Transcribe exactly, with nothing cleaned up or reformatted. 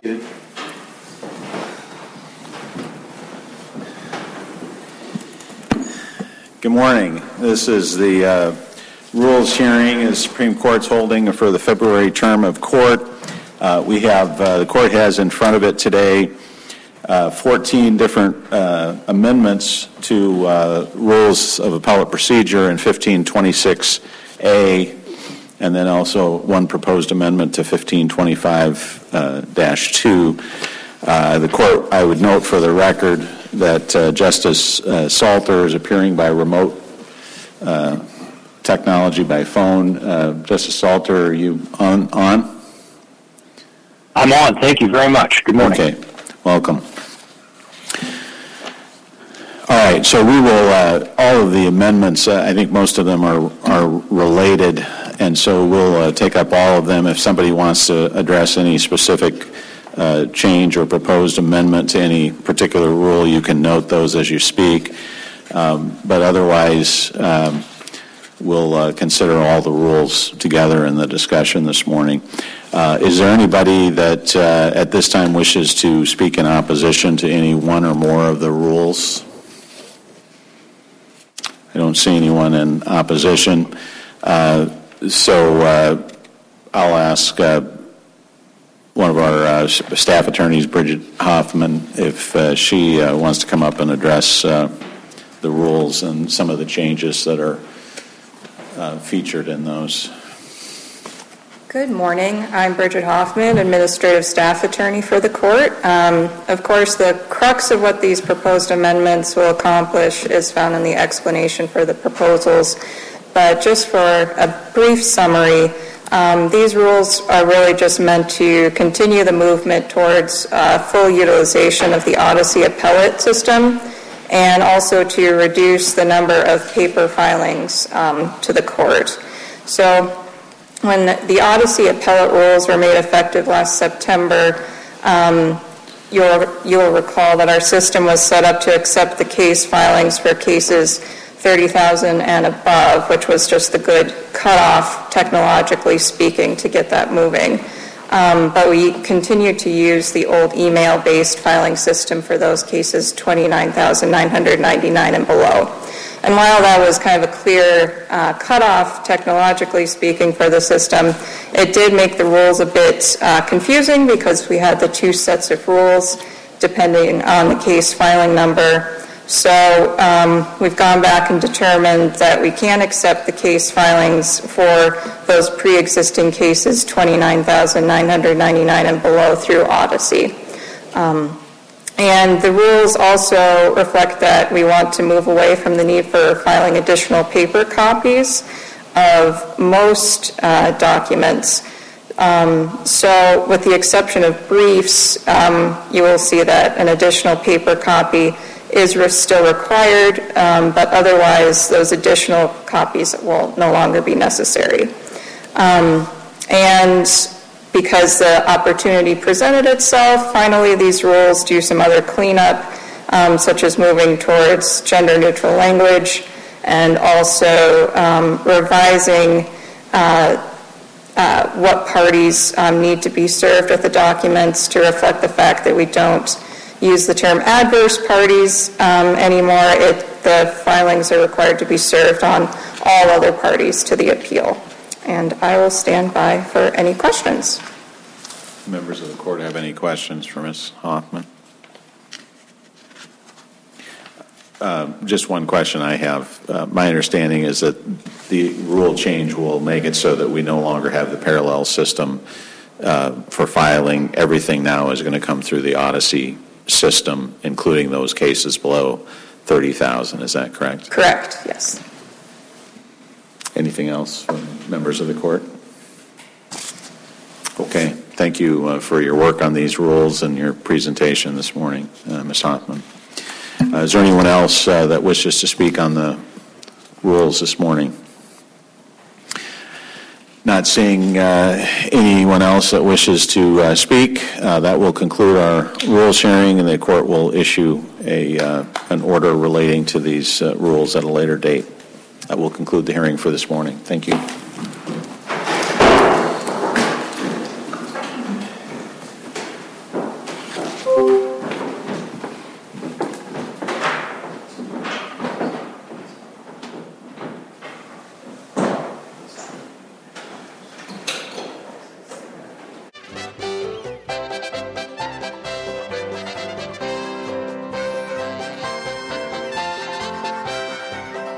Good morning. This is the uh, rules hearing the Supreme Court's holding for the February term of court. Uh, we have, uh, the court has in front of it today uh, fourteen different uh, amendments to uh, rules of appellate procedure in fifteen twenty-six A, and then also one proposed amendment to fifteen twenty-five dash two. Uh, the court, I would note for the record that uh, Justice uh, Salter is appearing by remote uh, technology by phone. Uh, Justice Salter, are you on? on? I'm on. Thank you very much. Good morning. Okay. Welcome. All right. So we will, uh, all of the amendments, uh, I think most of them are, are related, and so we'll uh, take up all of them. If somebody wants to address any specific Uh, change or proposed amendment to any particular rule, you can note those as you speak. Um, but otherwise, um, we'll uh, consider all the rules together in the discussion this morning. Uh, is there anybody that uh, at this time wishes to speak in opposition to any one or more of the rules? I don't see anyone in opposition. Uh, so uh, I'll ask uh, one of our uh, staff attorneys, Bridget Hoffman, if uh, she uh, wants to come up and address uh, the rules and some of the changes that are uh, featured in those. Good morning. I'm Bridget Hoffman, Administrative Staff Attorney for the court. Um, of course, the crux of what these proposed amendments will accomplish is found in the explanation for the proposals. But just for a brief summary, Um, these rules are really just meant to continue the movement towards uh, full utilization of the Odyssey appellate system, and also to reduce the number of paper filings um, to the court. So when the Odyssey appellate rules were made effective last September, um, you'll, you'll recall that our system was set up to accept the case filings for cases thirty thousand and above, which was just the good cutoff, technologically speaking, to get that moving. Um, but we continue to use the old email-based filing system for those cases twenty-nine thousand nine hundred ninety-nine and below. And while that was kind of a clear uh, cutoff, technologically speaking, for the system, it did make the rules a bit uh, confusing because we had the two sets of rules depending on the case filing number. So um, we've gone back and determined that we can accept the case filings for those pre-existing cases, twenty-nine thousand nine hundred ninety-nine and below, through Odyssey. Um, and the rules also reflect that we want to move away from the need for filing additional paper copies of most uh, documents. Um, so with the exception of briefs, um, you will see that an additional paper copy is still required, um, but otherwise those additional copies will no longer be necessary. Um, and because the opportunity presented itself, finally these rules do some other cleanup, um, such as moving towards gender-neutral language and also um, revising uh, uh, what parties um, need to be served with the documents to reflect the fact that we don't use the term adverse parties um, anymore. It, the filings are required to be served on all other parties to the appeal. And I will stand by for any questions. Members of the court have any questions for Miz Hoffman? Uh, just one question I have. Uh, my understanding is that the rule change will make it so that we no longer have the parallel system uh, for filing. Everything now is going to come through the Odyssey system, including those cases below thirty thousand. Is that correct? Correct, yes. Anything else from members of the court? Okay. Thank you uh, for your work on these rules and your presentation this morning, uh, Miz Hoffman. Uh, is there anyone else uh, that wishes to speak on the rules this morning? Not seeing uh, anyone else that wishes to uh, speak, uh, that will conclude our rules hearing, and the court will issue a uh, an order relating to these uh, rules at a later date. That will conclude the hearing for this morning. Thank you.